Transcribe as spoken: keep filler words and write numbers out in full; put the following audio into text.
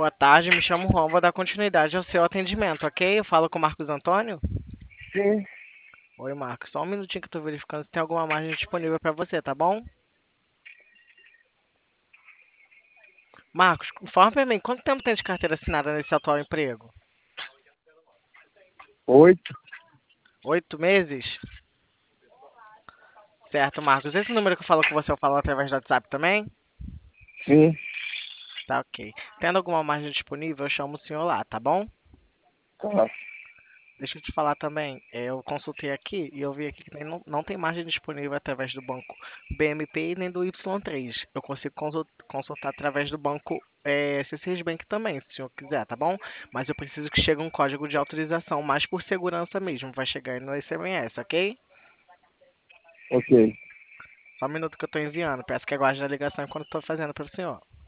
Boa tarde, me chamo Juan, vou dar continuidade ao seu atendimento, ok? Eu falo com o Marcos Antônio? Sim, Oi, Marcos, só um minutinho que eu tô verificando se tem alguma margem disponível para você, tá bom? Marcos, informa pra mim, quanto tempo tem de carteira assinada nesse atual emprego? oito, Oito meses? Certo, Marcos. Esse número que eu falo com você, eu falo através do WhatsApp também? sim, Tá, ok. Tendo alguma margem disponível, eu chamo o senhor lá, tá bom? tá, Deixa eu te falar também, é, eu consultei aqui e eu vi aqui que tem- não, não tem margem disponível através do banco B M P e nem do Y três. Eu consigo consul- consultar através do banco é, C seis Bank também, se o senhor quiser, tá bom? Mas eu preciso que chegue um código de autorização, mais por segurança mesmo, vai chegar aí no S M S, ok? ok, Só um minuto que eu tô enviando, peço que aguarde a ligação enquanto eu tô fazendo para o senhor.